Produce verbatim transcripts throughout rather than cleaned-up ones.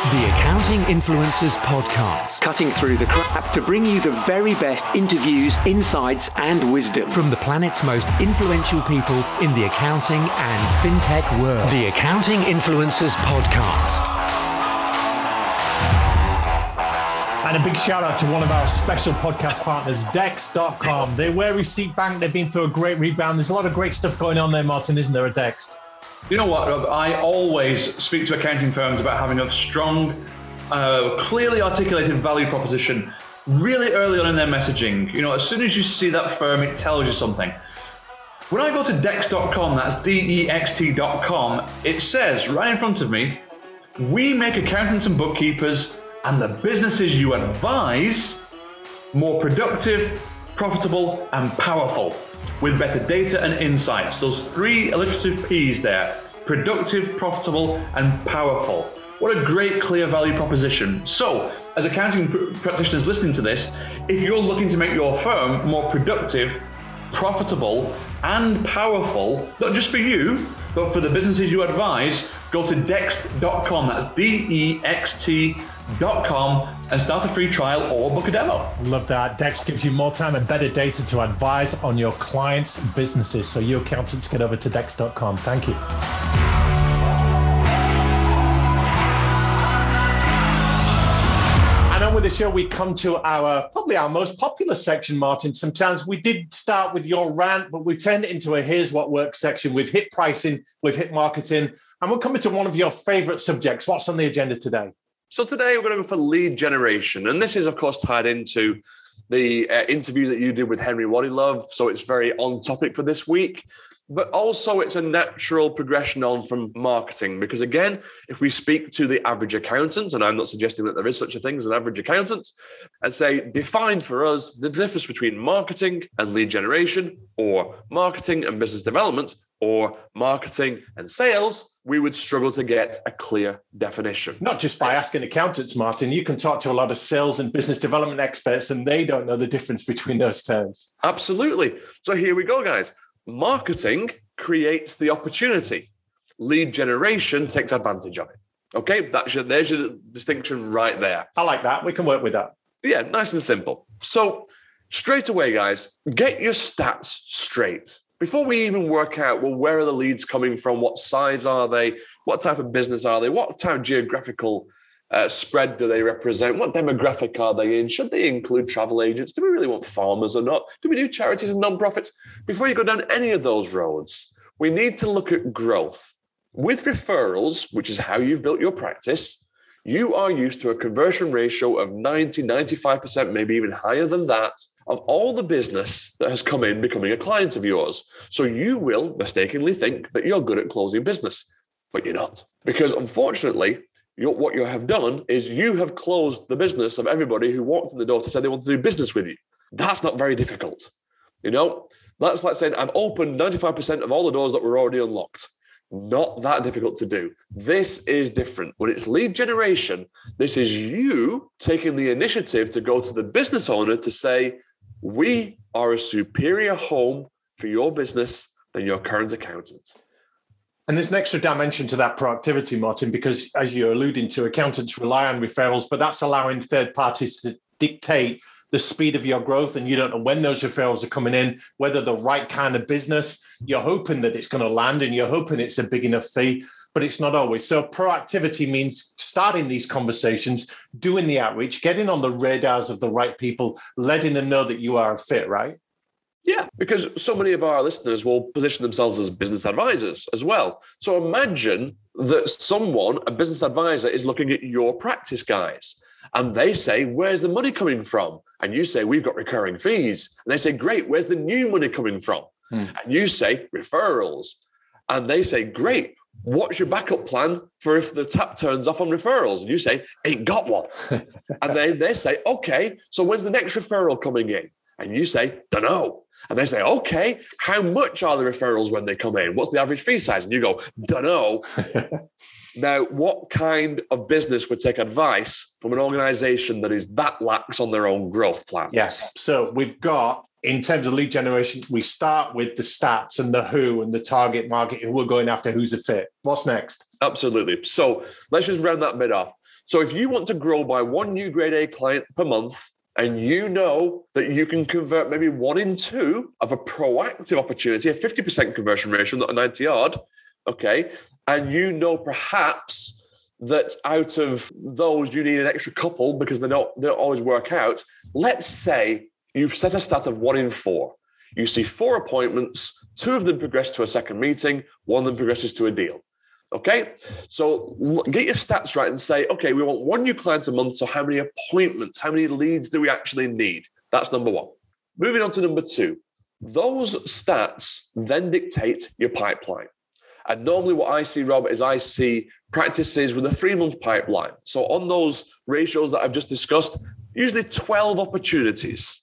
The Accounting Influencers Podcast. Cutting through the crap to bring you the very best interviews, insights, and wisdom from the planet's most influential people in the accounting and fintech world. The Accounting Influencers Podcast. And a big shout out to one of our special podcast partners, Dex dot com. They're where Receipt Bank. They've been through a great rebound. There's a lot of great stuff going on there, Martin, isn't there, at Dex? You know what, Rob? I always speak to accounting firms about having a strong, uh, clearly articulated value proposition really early on in their messaging. You know, as soon as you see that firm, it tells you something. When I go to Dex dot com, that's D E X T dot com, it says right in front of me, we make accountants and bookkeepers and the businesses you advise more productive, profitable, and powerful with better data and insights. Those three alliterative P's there: productive, profitable, and powerful. What a great, clear value proposition. So, as accounting pr- practitioners listening to this, if you're looking to make your firm more productive, profitable, and powerful, not just for you, but for the businesses you advise, go to Dex dot com, that's D E X T dot com, and start a free trial or book a demo. Love that. Dex gives you more time and better data to advise on your clients' businesses. So you accountants, get over to Dex dot com. Thank you. And on with the show, we come to our, probably our most popular section, Martin. Sometimes we did start with your rant, but we've turned it into a here's what works section. We've hit pricing, we've hit marketing, and we're coming to one of your favorite subjects. What's on the agenda today? So today we're going to go for lead generation. And this is, of course, tied into the uh, interview that you did with Henry Wadilove. So it's very on topic for this week. But also it's a natural progression on from marketing. Because again, if we speak to the average accountant, and I'm not suggesting that there is such a thing as an average accountant, and say, define for us the difference between marketing and lead generation, or marketing and business development, or marketing and sales, we would struggle to get a clear definition. Not just by asking accountants, Martin. You can talk to a lot of sales and business development experts, and they don't know the difference between those terms. Absolutely. So here we go, guys. Marketing creates the opportunity. Lead generation takes advantage of it. Okay, that's your, there's your distinction right there. I like that. We can work with that. Yeah, nice and simple. So straight away, guys, get your stats straight. Before we even work out, well, where are the leads coming from? What size are they? What type of business are they? What type of geographical uh, spread do they represent? What demographic are they in? Should they include travel agents? Do we really want farmers or not? Do we do charities and nonprofits? Before you go down any of those roads, we need to look at growth. With referrals, which is how you've built your practice, you are used to a conversion ratio of ninety, ninety-five percent, maybe even higher than that, of all the business that has come in becoming a client of yours. So you will mistakenly think that you're good at closing business, but you're not. Because unfortunately, you're, what you have done is you have closed the business of everybody who walked in the door to say they want to do business with you. That's not very difficult. You know, that's like saying I've opened ninety-five percent of all the doors that were already unlocked. Not that difficult to do. This is different. When it's lead generation, this is you taking the initiative to go to the business owner to say, we are a superior home for your business than your current accountant. And there's an extra dimension to that proactivity, Martin, because as you're alluding to, accountants rely on referrals, but that's allowing third parties to dictate the speed of your growth, and you don't know when those referrals are coming in, whether the right kind of business. You're hoping that it's going to land and you're hoping it's a big enough fee, but it's not always. So proactivity means starting these conversations, doing the outreach, getting on the radars of the right people, letting them know that you are a fit, right? Yeah, because so many of our listeners will position themselves as business advisors as well. So imagine that someone, a business advisor, is looking at your practice, guys, and they say, where's the money coming from? And you say, we've got recurring fees. And they say, great, where's the new money coming from? Hmm. And you say, referrals. And they say, great, what's your backup plan for if the tap turns off on referrals? And you say, ain't got one. And they, they say, okay, so when's the next referral coming in? And you say, dunno. And they say, okay, how much are the referrals when they come in? What's the average fee size? And you go, dunno. Now, what kind of business would take advice from an organization that is that lax on their own growth plan? Yes. So we've got, in terms of lead generation, we start with the stats and the who and the target market who we're going after, who's a fit. What's next? Absolutely. So let's just round that bit off. So if you want to grow by one new grade A client per month, and you know that you can convert maybe one in two of a proactive opportunity, a fifty percent conversion ratio, not a ninety yard, okay? And you know perhaps that out of those, you need an extra couple because they don't, they don't always work out. Let's say you've set a stat of one in four. You see four appointments, two of them progress to a second meeting, one of them progresses to a deal. Okay, so get your stats right and say, okay, we want one new client a month. So how many appointments, how many leads do we actually need? That's number one. Moving on to number two, those stats then dictate your pipeline. And normally what I see, Rob, is I see practices with a three-month pipeline. So on those ratios that I've just discussed, usually twelve opportunities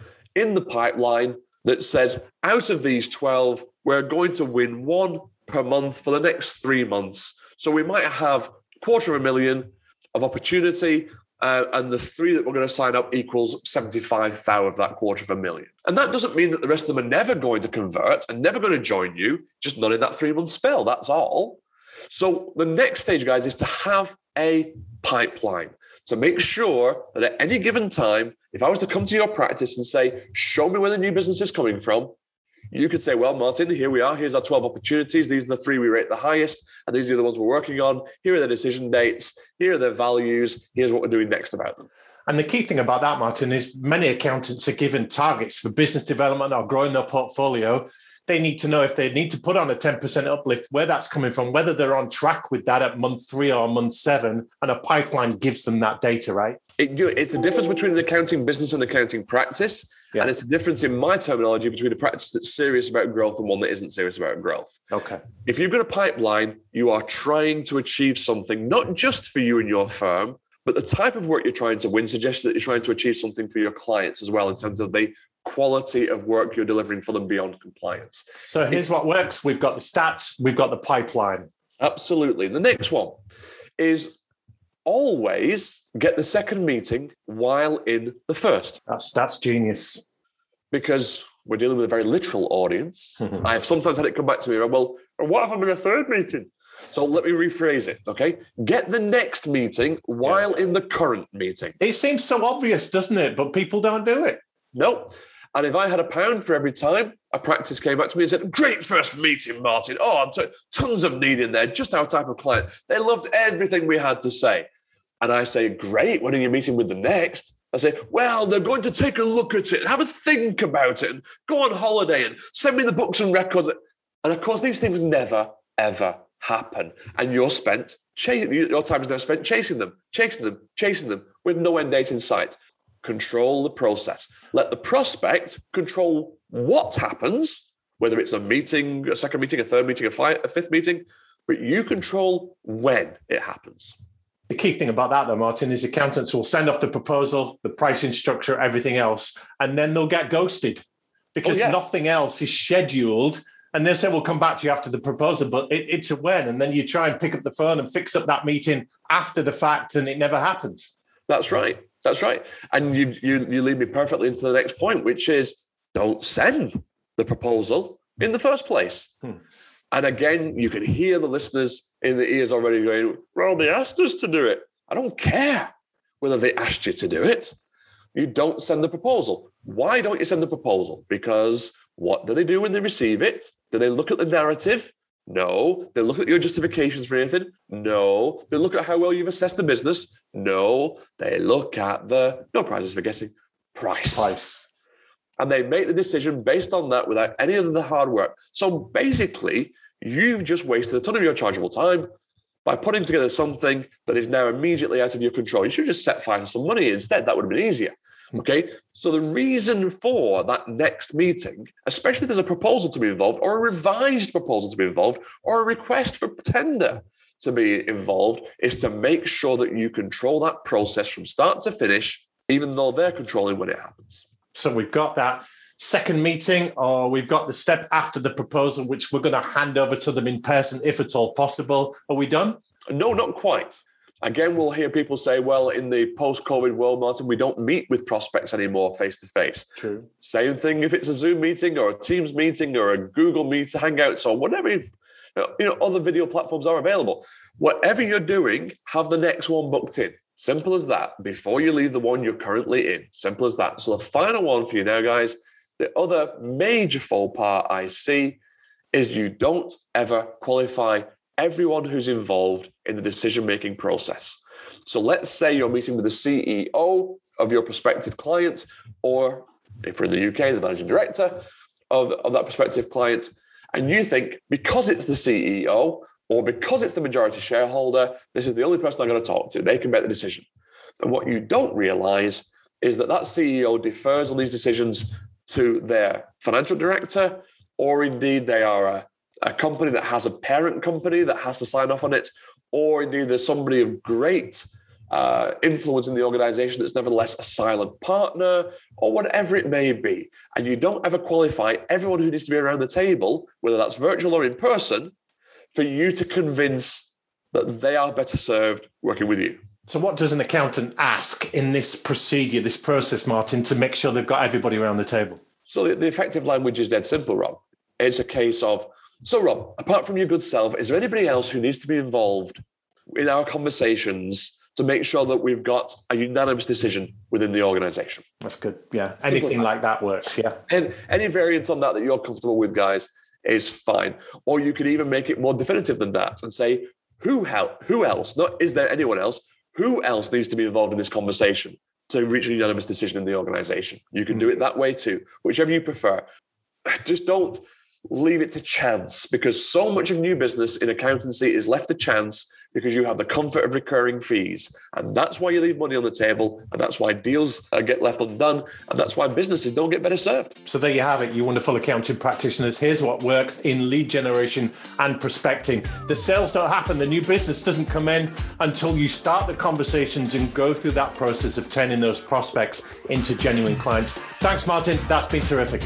in the pipeline that says, out of these twelve, we're going to win one per month for the next three months. So we might have a quarter of a million of opportunity, uh, and the three that we're going to sign up equals seventy-five thousand of that quarter of a million. And that doesn't mean that the rest of them are never going to convert and never going to join you, just not in that three-month spell, that's all. So the next stage, guys, is to have a pipeline. So make sure that at any given time, if I was to come to your practice and say, show me where the new business is coming from, you could say, well, Martin, here we are. Here's our twelve opportunities. These are the three we rate the highest, and these are the ones we're working on. Here are the decision dates. Here are their values. Here's what we're doing next about them. And the key thing about that, Martin, is many accountants are given targets for business development or growing their portfolio. They need to know if they need to put on a ten percent uplift, where that's coming from, whether they're on track with that at month three or month seven, and a pipeline gives them that data, right? It, it's the difference between an accounting business and accounting practice. Yeah. And it's the difference in my terminology between a practice that's serious about growth and one that isn't serious about growth. Okay. If you've got a pipeline, you are trying to achieve something, not just for you and your firm, but the type of work you're trying to win suggests that you're trying to achieve something for your clients as well in terms of the quality of work you're delivering for them beyond compliance. So here's what works. We've got the stats, we've got the pipeline. Absolutely. The next one is always get the second meeting while in the first. That's, that's genius. Because we're dealing with a very literal audience. I have sometimes had it come back to me, well, what if I'm in a third meeting? So let me rephrase it, okay? Get the next meeting while yeah. in the current meeting. It seems so obvious, doesn't it? But people don't do it. No. And if I had a pound for every time a practice came back to me and said, great first meeting, Martin. Oh, t- tons of need in there, just our type of client. They loved everything we had to say. And I say, great, when are you meeting with the next? I say, well, they're going to take a look at it and have a think about it and go on holiday and send me the books and records. And of course, these things never, ever happen. And you're spent, ch- your time is now spent chasing them, chasing them, chasing them with no end date in sight. Control the process. Let the prospect control what happens, whether it's a meeting, a second meeting, a third meeting, a, five, a fifth meeting, but you control when it happens. The key thing about that, though, Martin, is accountants will send off the proposal, the pricing structure, everything else, and then they'll get ghosted because oh, yeah. nothing else is scheduled. And they'll say, we'll come back to you after the proposal, but it, it's a when. And then you try and pick up the phone and fix up that meeting after the fact, and it never happens. That's right. That's right. And you, you, you lead me perfectly into the next point, which is don't send the proposal in the first place. Hmm. And again, you can hear the listeners in the ears already going, well, they asked us to do it. I don't care whether they asked you to do it. You don't send the proposal. Why don't you send the proposal? Because what do they do when they receive it? Do they look at the narrative? No. They look at your justifications for anything? No. They look at how well you've assessed the business? No. They look at the, no prizes for guessing, price. Price. And they make the decision based on that without any of the hard work. So basically, you've just wasted a ton of your chargeable time by putting together something that is now immediately out of your control. You should just set fire to some money instead. That would have been easier. Okay. So the reason for that next meeting, especially if there's a proposal to be involved or a revised proposal to be involved or a request for tender to be involved, is to make sure that you control that process from start to finish, even though they're controlling when it happens. So we've got that second meeting, or we've got the step after the proposal, which we're going to hand over to them in person, if at all possible. Are we done? No, not quite. Again, we'll hear people say, well, in the post-COVID world, Martin, we don't meet with prospects anymore face-to-face. True. Same thing if it's a Zoom meeting or a Teams meeting or a Google Meet, Hangouts or whatever. You know, other video platforms are available. Whatever you're doing, have the next one booked in. Simple as that. Before you leave the one you're currently in. Simple as that. So the final one for you now, guys, the other major faux pas I see is you don't ever qualify everyone who's involved in the decision-making process. So let's say you're meeting with the C E O of your prospective client, or if we're in the U K, the managing director of, of that prospective client, and you think because it's the C E O or because it's the majority shareholder, this is the only person I'm going to talk to. They can make the decision. And what you don't realize is that that C E O defers on these decisions to their financial director, or indeed they are a, a company that has a parent company that has to sign off on it, or indeed there's somebody of great uh, influence in the organization that's nevertheless a silent partner, or whatever it may be. And you don't ever qualify everyone who needs to be around the table, whether that's virtual or in person, for you to convince that they are better served working with you. So what does an accountant ask in this procedure, this process, Martin, to make sure they've got everybody around the table? So the, the effective language is dead simple, Rob. It's a case of, so Rob, apart from your good self, is there anybody else who needs to be involved in our conversations to make sure that we've got a unanimous decision within the organization? That's good. Yeah. Anything like that works. Yeah. And any variant on that that you're comfortable with, guys, is fine. Or you could even make it more definitive than that and say, who help, who else, not is there anyone else, who else needs to be involved in this conversation to reach a unanimous decision in the organization? You can do it that way too, whichever you prefer. Just don't leave it to chance, because so much of new business in accountancy is left to chance because you have the comfort of recurring fees. And that's why you leave money on the table. And that's why deals get left undone. And that's why businesses don't get better served. So there you have it, you wonderful accounting practitioners. Here's what works in lead generation and prospecting. The sales don't happen. The new business doesn't come in until you start the conversations and go through that process of turning those prospects into genuine clients. Thanks, Martin. That's been terrific.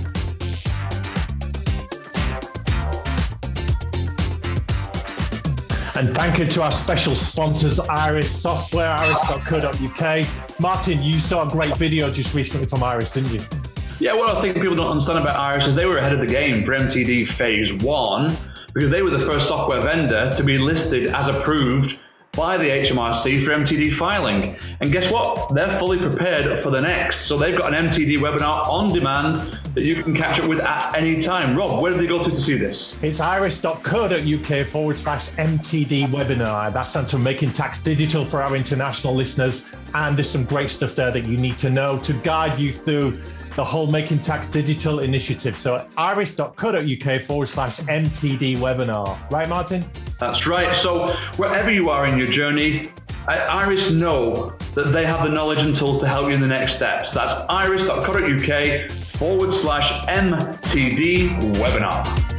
And thank you to our special sponsors, Iris Software, iris dot co dot U K. Martin, you saw a great video just recently from Iris, didn't you? Yeah, what I think people don't understand about Iris is they were ahead of the game for M T D Phase one because they were the first software vendor to be listed as approved by the H M R C for M T D filing. And guess what? They're fully prepared for the next. So they've got an M T D webinar on demand that you can catch up with at any time. Rob, where do they go to to see this? It's iris dot co dot U K forward slash M T D webinar. That stands for Making Tax Digital for our international listeners. And there's some great stuff there that you need to know to guide you through the whole Making Tax Digital initiative. So iris dot co dot U K forward slash M T D webinar. Right, Martin? That's right. So wherever you are in your journey, at Iris know that they have the knowledge and tools to help you in the next steps. That's iris dot co dot U K forward slash M T D webinar.